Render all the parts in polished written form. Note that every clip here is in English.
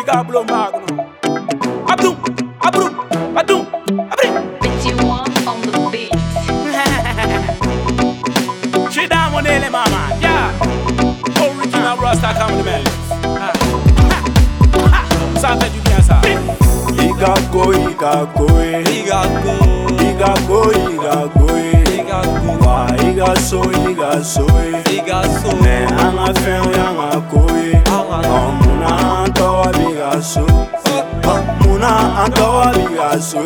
Gablo Magno. Abdou, Abdou, Abdou, Abri. It's you on the beat. She down on the mama, yeah. Original Rasta compliment. Ça fait du bien ça. Igago, wa igaso, ne anga feo yanga koi, muna antoa bigaso, muna antoa bigaso,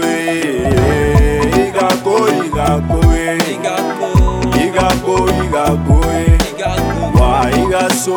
igago, wa igaso,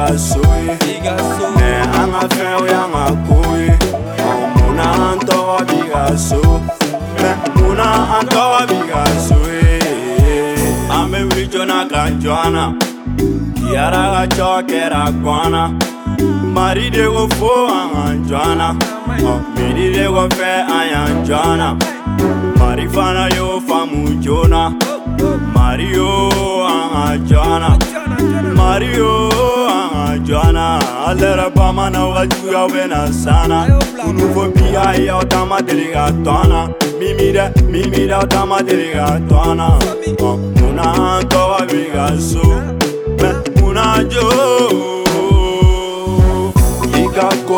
ne anga feo yanga koi, muna antoa bigaso, muna antoa bigaso. Ame wijona ganjwana, kiara ga chokera kwana, mari de go fo anjwana, miri de go fe anjwana, mari fana yo famu jona, Mario anjwana, Mario anjwana, alera bama na wajuya wena sana, unuvo pia ya otama deligatona, mimida otama deligatona, muna towa bigaso, muna jo, igago,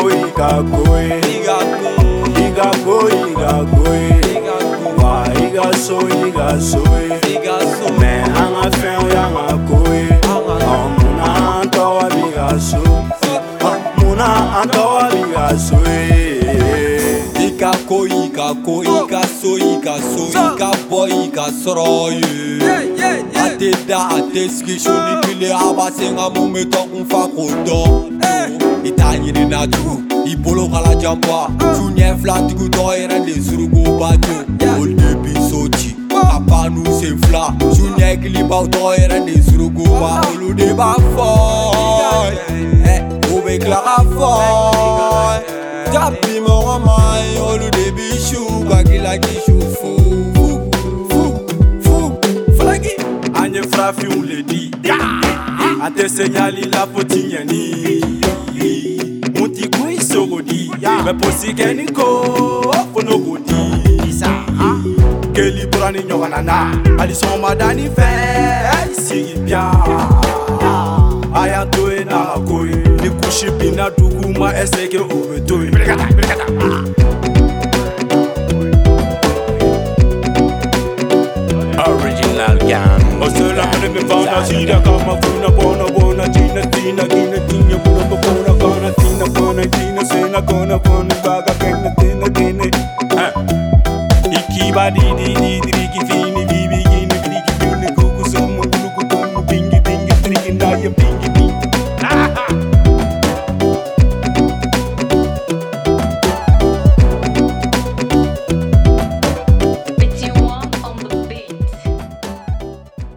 wa igaso, me anga feo yanga koi, muna towa bigaso, muna towa bigaso. Igaso, igabo, igasoroye. Ateda, ateski, shoni kile abasenga mumeto kumfa kodo. Itanyiri na tu, ibolo kala jamba. Junye flat kudo erende surugo bajo. Olde bisochi, papa nu se fla. Junye kiliba udo erende surugo ba. Olude ba foy, obe klara foy. Tapi mo mai, olude bishu, bagila kishu flagi. Anye frafi ou le di, ante senyali la potinya ni. Munti kui sogodi, me posi geni ko fono godi. Keli burani nyoganana, ali son madani fe sigi bia. Aya toe na koi, ni kushi bina duguma eseke obetoi. Original gang. Osela mene me fauna sida kama kuna bona tina bona tina sena kona baga kena tina. Ikiba di